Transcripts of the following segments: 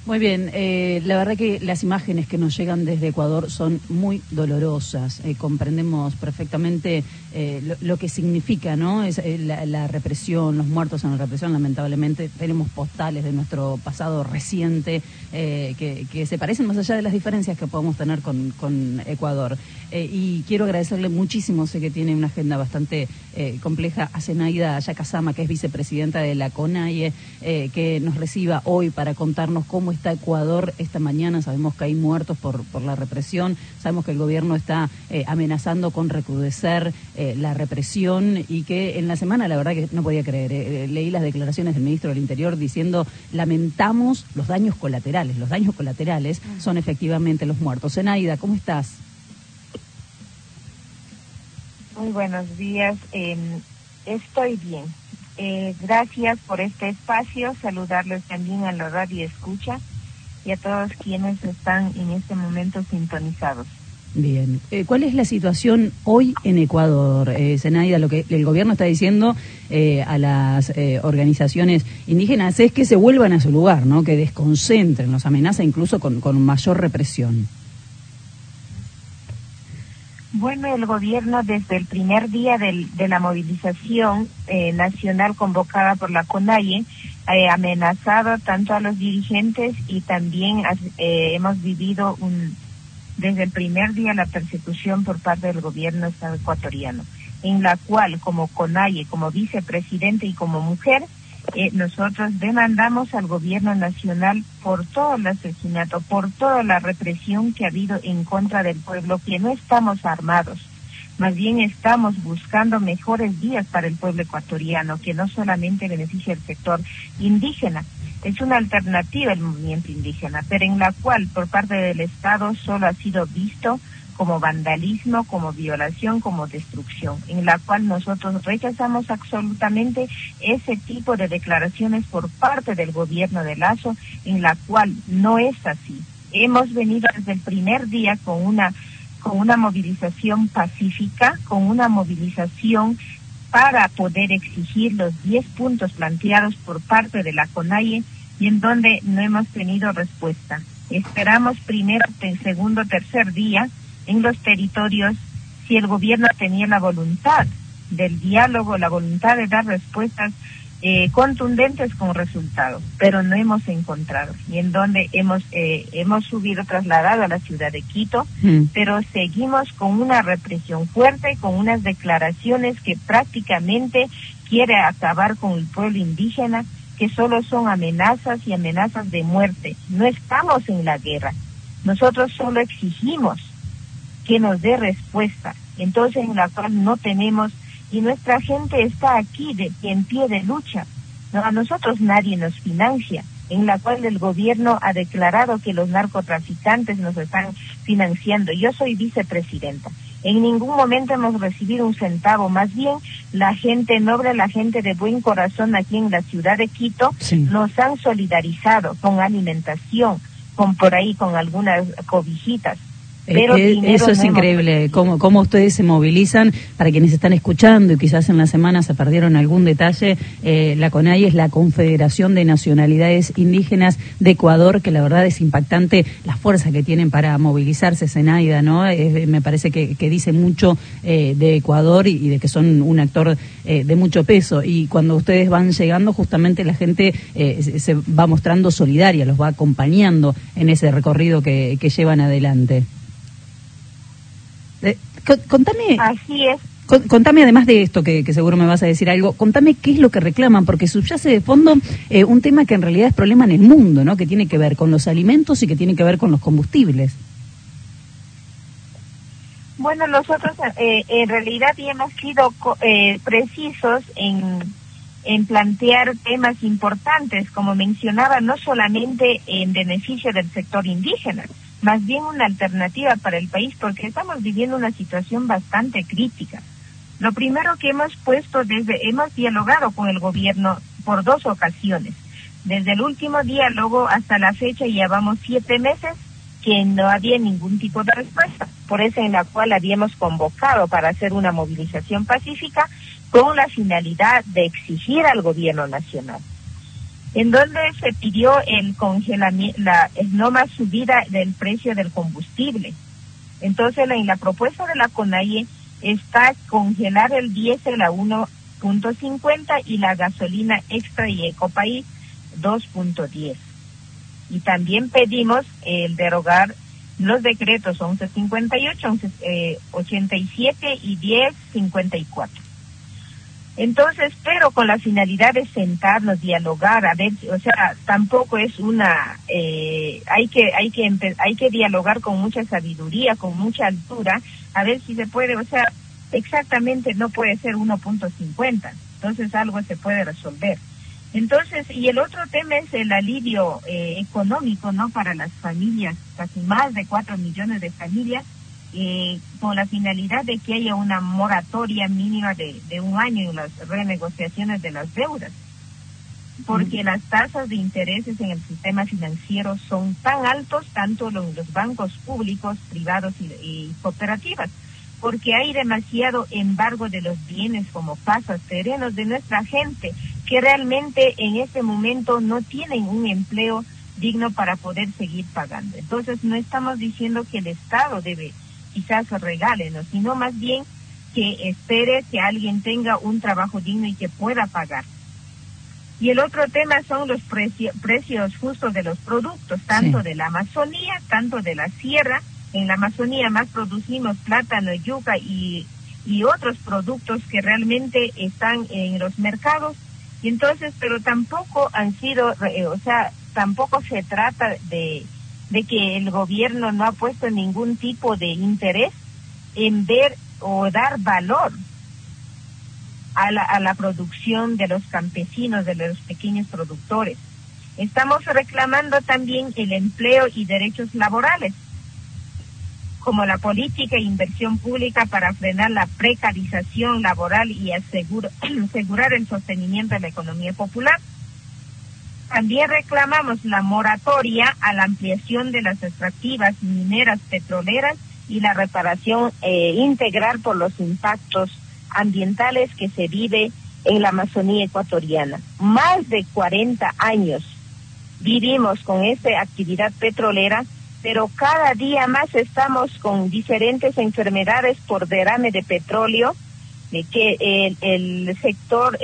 Muy bien, la verdad que las imágenes que nos llegan desde Ecuador son muy dolorosas. Comprendemos perfectamente lo que significa, ¿no? Es la represión, los muertos en la represión. Lamentablemente tenemos postales de nuestro pasado reciente que se parecen más allá de las diferencias que podemos tener con Ecuador. Y quiero agradecerle muchísimo, sé que tiene una agenda bastante compleja, a Zenaida Yacazama, que es vicepresidenta de la CONAIE, que nos reciba hoy para contarnos cómo está Ecuador esta mañana. Sabemos que hay muertos por la represión, sabemos que el gobierno está amenazando con recrudecer la represión y que en la semana, la verdad que no podía creer, leí las declaraciones del ministro del Interior diciendo: lamentamos los daños colaterales. Los daños colaterales son efectivamente los muertos. Zenaida, ¿cómo estás? Muy buenos días, estoy bien. Gracias por este espacio, saludarles también a la radio escucha y a todos quienes están en este momento sintonizados. Bien, ¿cuál es la situación hoy en Ecuador, Zenaida? Lo que el gobierno está diciendo a las organizaciones indígenas es que se vuelvan a su lugar, ¿no? Que desconcentren, los amenaza incluso con mayor represión. Bueno, el gobierno desde el primer día de la movilización nacional convocada por la CONAIE ha amenazado tanto a los dirigentes y también hemos vivido desde el primer día la persecución por parte del gobierno ecuatoriano, en la cual como CONAIE, como vicepresidente y como mujer, nosotros demandamos al gobierno nacional por todo el asesinato, por toda la represión que ha habido en contra del pueblo, que no estamos armados, más bien estamos buscando mejores días para el pueblo ecuatoriano, que no solamente beneficia al sector indígena, es una alternativa el movimiento indígena, pero en la cual por parte del Estado solo ha sido visto como vandalismo, como violación, como destrucción, en la cual nosotros rechazamos absolutamente ese tipo de declaraciones por parte del gobierno de Lasso, en la cual no es así. Hemos venido desde el primer día con una movilización pacífica, con una movilización para poder exigir los 10 puntos planteados por parte de la CONAIE y en donde no hemos tenido respuesta. Esperamos primero, segundo, tercer día en los territorios, si el gobierno tenía la voluntad del diálogo, la voluntad de dar respuestas contundentes con resultados, pero no hemos encontrado, y en donde hemos subido, trasladado a la ciudad de Quito, pero seguimos con una represión fuerte, con unas declaraciones que prácticamente quiere acabar con el pueblo indígena, que solo son amenazas y amenazas de muerte. No estamos en la guerra, nosotros solo exigimos que nos dé respuesta, entonces en la cual no tenemos, y nuestra gente está aquí en pie de lucha. No, a nosotros nadie nos financia, en la cual el gobierno ha declarado que los narcotraficantes nos están financiando. Yo soy vicepresidenta. En ningún momento hemos recibido un centavo, más bien la gente noble, la gente de buen corazón aquí en la ciudad de Quito, sí, nos han solidarizado con alimentación, con por ahí, con algunas cobijitas. Pero eso es increíble, cómo ustedes se movilizan. Para quienes están escuchando y quizás en la semana se perdieron algún detalle, la CONAIE es la Confederación de Nacionalidades Indígenas de Ecuador, que la verdad es impactante la fuerza que tienen para movilizarse, Zenaida, ¿no? Me parece que dice mucho de Ecuador y de que son un actor de mucho peso, y cuando ustedes van llegando justamente la gente se va mostrando solidaria, los va acompañando en ese recorrido que llevan adelante. Contame. Así es. Contame, además de esto, que seguro me vas a decir algo, contame qué es lo que reclaman, porque subyace de fondo un tema que en realidad es problema en el mundo, ¿no? Que tiene que ver con los alimentos y que tiene que ver con los combustibles. Bueno, nosotros en realidad ya hemos sido precisos en plantear temas importantes, como mencionaba, no solamente en beneficio del sector indígena, más bien una alternativa para el país, porque estamos viviendo una situación bastante crítica. Lo primero que hemos hemos dialogado con el gobierno por 2 ocasiones. Desde el último diálogo hasta la fecha ya vamos 7 meses que no había ningún tipo de respuesta. Por eso en la cual habíamos convocado para hacer una movilización pacífica con la finalidad de exigir al gobierno nacional. en donde se pidió el congelamiento, no más subida del precio del combustible. Entonces, en la propuesta de la CONAIE está congelar el diésel a 1.50 y la gasolina extra y Ecopaís 2.10. Y también pedimos el derogar los decretos 1158, 87 y 1054. Entonces, pero con la finalidad de sentarnos, dialogar, a ver, o sea, tampoco es una, hay que dialogar con mucha sabiduría, con mucha altura, a ver si se puede, o sea, exactamente no puede ser 1.50, entonces algo se puede resolver. Entonces, y el otro tema es el alivio económico, ¿no? Para las familias, casi más de 4 millones de familias, con la finalidad de que haya una moratoria mínima de 1 año en las renegociaciones de las deudas, porque las tasas de intereses en el sistema financiero son tan altos, tanto en los bancos públicos, privados y cooperativas, porque hay demasiado embargo de los bienes como casas, terrenos de nuestra gente, que realmente en este momento no tienen un empleo digno para poder seguir pagando. Entonces no estamos diciendo que el Estado debe quizás regálenos, sino más bien que espere que alguien tenga un trabajo digno y que pueda pagar. Y el otro tema son los precios justos de los productos, tanto de la Amazonía, tanto de la sierra. En la Amazonía más producimos plátano, yuca y otros productos que realmente están en los mercados. Y entonces, pero tampoco han sido, tampoco se trata de que el gobierno no ha puesto ningún tipo de interés en ver o dar valor a la producción de los campesinos, de los pequeños productores. Estamos reclamando también el empleo y derechos laborales, como la política e inversión pública para frenar la precarización laboral y asegurar el sostenimiento de la economía popular. También reclamamos la moratoria a la ampliación de las extractivas mineras petroleras y la reparación integral por los impactos ambientales que se vive en la Amazonía ecuatoriana. Más de 40 años vivimos con esta actividad petrolera, pero cada día más estamos con diferentes enfermedades por derrame de petróleo, que el sector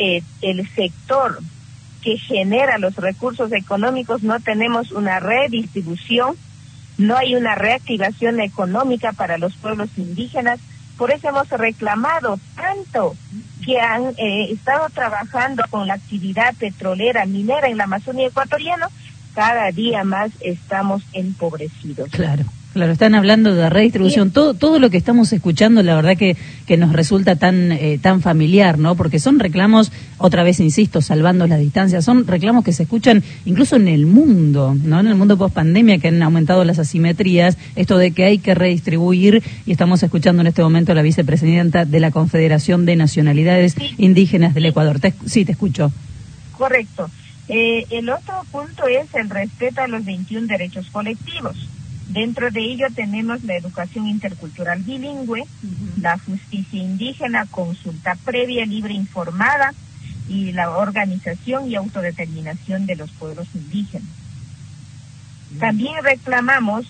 que genera los recursos económicos, no tenemos una redistribución, no hay una reactivación económica para los pueblos indígenas. Por eso hemos reclamado tanto que han estado trabajando con la actividad petrolera minera en la Amazonía ecuatoriana. Cada día más estamos empobrecidos. Claro, están hablando de redistribución, todo lo que estamos escuchando, la verdad que nos resulta tan familiar, ¿no? Porque son reclamos, otra vez insisto, salvando las distancias, son reclamos que se escuchan incluso en el mundo, ¿no? En el mundo post-pandemia, que han aumentado las asimetrías, esto de que hay que redistribuir, y estamos escuchando en este momento a la vicepresidenta de la Confederación de Nacionalidades Indígenas del Ecuador. Te escucho. Correcto. El otro punto es el respeto a los 21 derechos colectivos. Dentro de ello tenemos la educación intercultural bilingüe, la justicia indígena, consulta previa, libre, informada, y la organización y autodeterminación de los pueblos indígenas. También reclamamos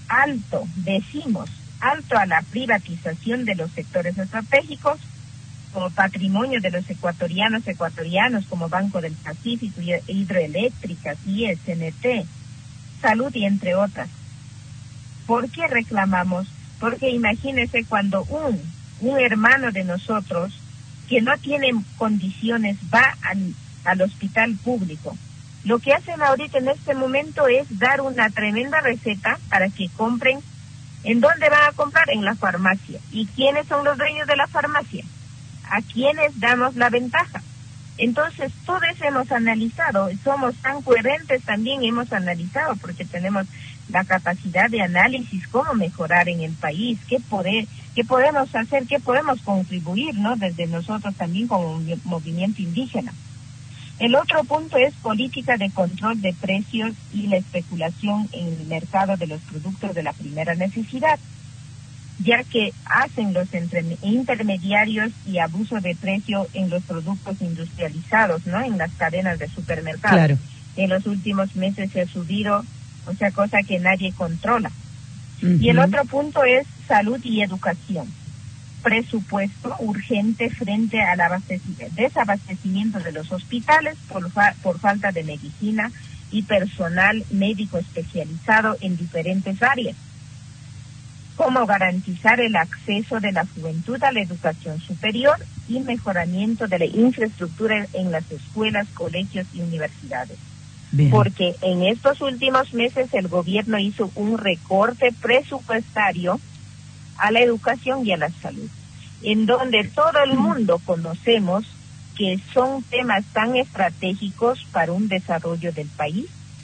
decimos alto a la privatización de los sectores estratégicos, como patrimonio de los ecuatorianos, como Banco del Pacífico, Hidroeléctricas, IES, CNT, Salud y entre otras. ¿Por qué reclamamos? Porque imagínese cuando un hermano de nosotros que no tiene condiciones va al hospital público. Lo que hacen ahorita en este momento es dar una tremenda receta para que compren. ¿En dónde van a comprar? En la farmacia. ¿Y quiénes son los dueños de la farmacia? ¿A quiénes damos la ventaja? Entonces, todo eso hemos analizado, somos tan coherentes también, hemos analizado, porque tenemos la capacidad de análisis, cómo mejorar en el país, qué podemos hacer, qué podemos contribuir, ¿no? Desde nosotros también como movimiento indígena. El otro punto es política de control de precios y la especulación en el mercado de los productos de la primera necesidad, ya que hacen los intermediarios y abuso de precio en los productos industrializados, ¿no? En las cadenas de supermercados. Claro. en los últimos meses se ha subido, o sea, cosa que nadie controla. Y el otro punto es salud y educación. Presupuesto urgente frente al desabastecimiento de los hospitales por falta de medicina y personal médico especializado en diferentes áreas. Cómo garantizar el acceso de la juventud a la educación superior y mejoramiento de la infraestructura en las escuelas, colegios y universidades. Bien. Porque en estos últimos meses el gobierno hizo un recorte presupuestario a la educación y a la salud, en donde todo el mundo conocemos que son temas tan estratégicos para un desarrollo del país,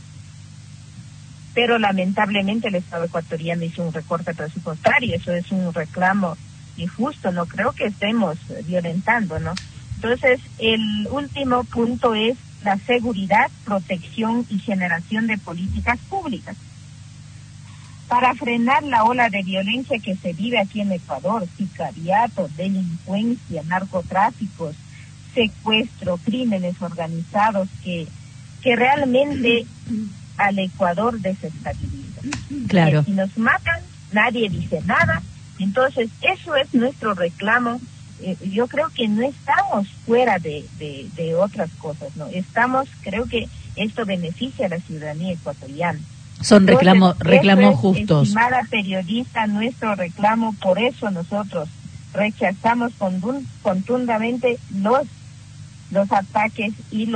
pero lamentablemente el Estado ecuatoriano hizo un recorte presupuestario. Eso es un reclamo injusto, no creo que estemos violentando, ¿no? Entonces, el último punto es la seguridad, protección y generación de políticas públicas para frenar la ola de violencia que se vive aquí en Ecuador: sicariato, delincuencia, narcotráficos, secuestro, crímenes organizados que realmente al Ecuador desestabiliza. Claro. Si nos matan, nadie dice nada. Entonces, eso es nuestro reclamo. Yo creo que no estamos fuera de otras cosas, ¿no? Creo que esto beneficia a la ciudadanía ecuatoriana. Son reclamos justos. Estimada periodista, nuestro reclamo, por eso nosotros rechazamos contundamente los ataques y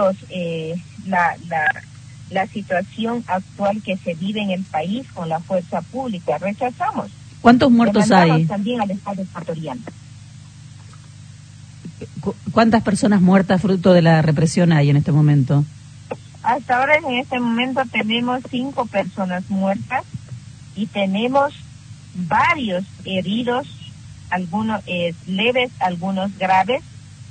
la situación actual que se vive en el país con la fuerza pública. Rechazamos. ¿Cuántos muertos hay? También al Estado ecuatoriano. ¿Cuántas personas muertas fruto de la represión hay en este momento? Hasta ahora, en este momento, tenemos 5 personas muertas y tenemos varios heridos, algunos leves, algunos graves,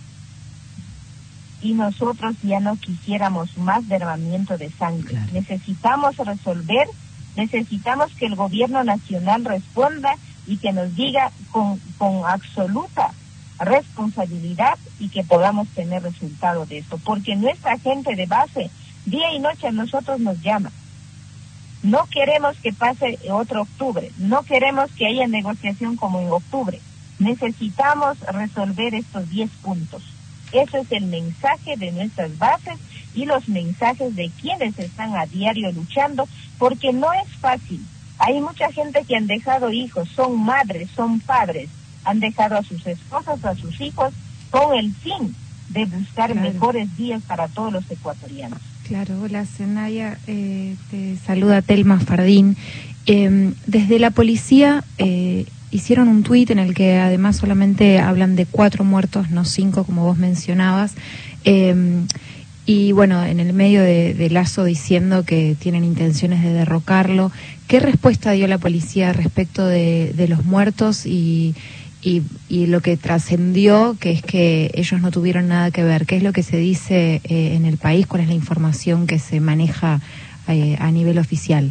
y nosotros ya no quisiéramos más derramamiento de sangre. Claro. Necesitamos resolver, necesitamos que el gobierno nacional responda y que nos diga con absoluta responsabilidad y que podamos tener resultado de esto, porque nuestra gente de base día y noche a nosotros nos llama. No queremos que pase otro octubre, no queremos que haya negociación como en octubre. Necesitamos resolver estos 10 puntos. Ese es el mensaje de nuestras bases y los mensajes de quienes están a diario luchando, porque no es fácil. Hay mucha gente que han dejado hijos, son madres, son padres, han dejado a sus esposas, a sus hijos, con el fin de buscar mejores días para todos los ecuatorianos. Claro, hola Zenaya, te saluda Telma Fardín. Desde la policía hicieron un tuit en el que además solamente hablan de 4 muertos, no 5 como vos mencionabas, y bueno, en el medio de Lasso diciendo que tienen intenciones de derrocarlo. ¿Qué respuesta dio la policía respecto de los muertos y lo que trascendió, que es que ellos no tuvieron nada que ver? ¿Qué es lo que se dice en el país? ¿Cuál es la información que se maneja a nivel oficial?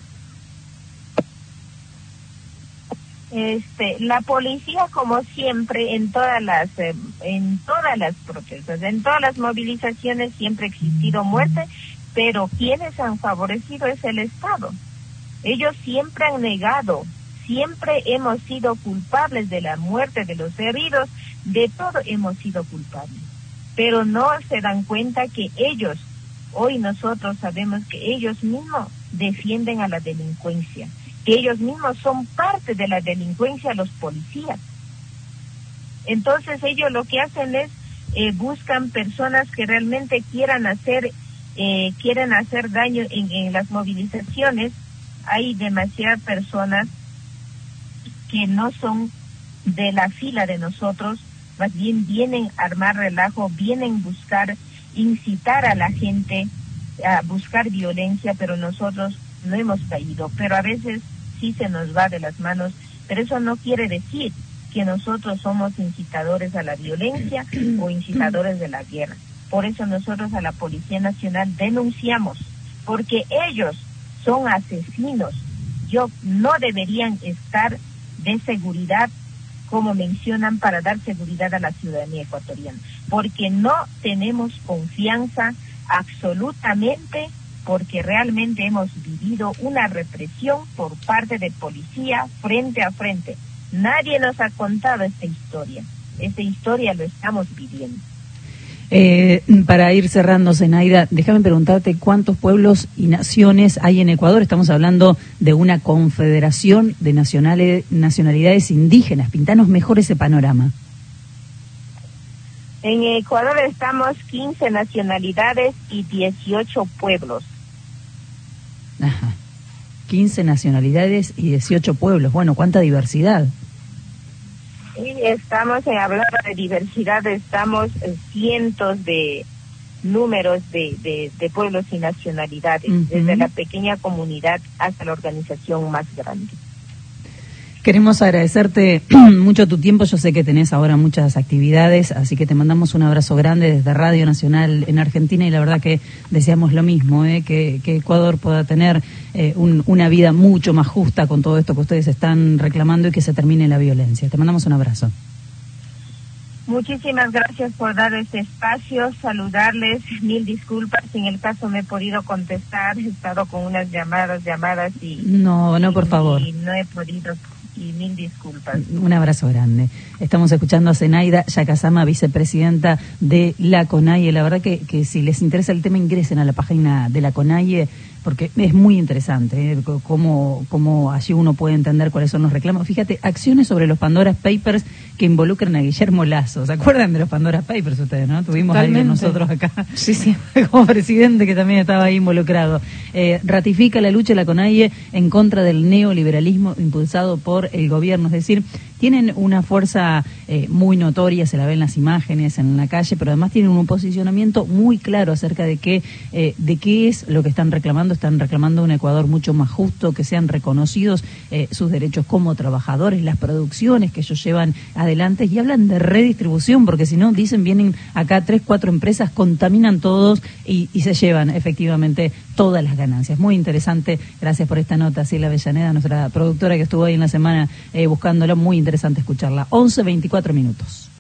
La policía, como siempre, en todas las protestas, en todas las movilizaciones, siempre ha existido muerte, pero quienes han favorecido es el Estado. Ellos siempre han negado. Siempre hemos sido culpables de la muerte de los heridos, de todo hemos sido culpables. Pero no se dan cuenta que ellos, hoy nosotros sabemos que ellos mismos defienden a la delincuencia, que ellos mismos son parte de la delincuencia, los policías. Entonces ellos lo que hacen es, buscan personas que realmente quieran hacer daño en las movilizaciones. Hay demasiadas personas que no son de la fila de nosotros, más bien vienen a armar relajo, vienen buscar incitar a la gente a buscar violencia, pero nosotros no hemos caído, pero a veces sí se nos va de las manos, pero eso no quiere decir que nosotros somos incitadores a la violencia o incitadores de la guerra. Por eso nosotros a la Policía Nacional denunciamos, porque ellos son asesinos. No deberían estar de seguridad, como mencionan, para dar seguridad a la ciudadanía ecuatoriana, porque no tenemos confianza absolutamente, porque realmente hemos vivido una represión por parte de policía frente a frente. Nadie nos ha contado esta historia lo estamos viviendo. Para ir cerrando, Zenaida, déjame preguntarte cuántos pueblos y naciones hay en Ecuador. Estamos hablando de una confederación de nacionalidades indígenas. Pintanos mejor ese panorama. En Ecuador estamos 15 nacionalidades y 18 pueblos. Ajá. 15 nacionalidades y 18 pueblos. Bueno, cuánta diversidad. Sí, estamos hablando de diversidad, estamos cientos de números de pueblos y nacionalidades, desde la pequeña comunidad hasta la organización más grande. Queremos agradecerte mucho tu tiempo, yo sé que tenés ahora muchas actividades, así que te mandamos un abrazo grande desde Radio Nacional en Argentina y la verdad que deseamos lo mismo, que Ecuador pueda tener una vida mucho más justa con todo esto que ustedes están reclamando y que se termine la violencia. Te mandamos un abrazo. Muchísimas gracias por dar este espacio, saludarles, mil disculpas, si en el caso me he podido contestar, he estado con unas llamadas y... No, por favor. Y no he podido... Y mil disculpas. Un abrazo grande. Estamos escuchando a Zenaida Yacazama, vicepresidenta de la CONAIE. La verdad que si les interesa el tema, ingresen a la página de la CONAIE, porque es muy interesante cómo allí uno puede entender cuáles son los reclamos. Fíjate, acciones sobre los Pandora Papers que involucran a Guillermo Lasso. ¿Se acuerdan de los Pandora Papers ustedes, no? Tuvimos a alguien nosotros acá, sí, como presidente que también estaba ahí involucrado. Ratifica la lucha de la CONAIE en contra del neoliberalismo impulsado por el gobierno, es decir, tienen una fuerza muy notoria, se la ven las imágenes en la calle, pero además tienen un posicionamiento muy claro acerca de qué es lo que están reclamando un Ecuador mucho más justo, que sean reconocidos sus derechos como trabajadores, las producciones que ellos llevan adelante, y hablan de redistribución, porque si no, dicen, vienen acá 3, 4 empresas, contaminan todos y se llevan efectivamente todas las ganancias. Muy interesante, gracias por esta nota, Ciela Avellaneda, nuestra productora que estuvo ahí en la semana buscándolo, muy interesante escucharla. 11:24 minutos.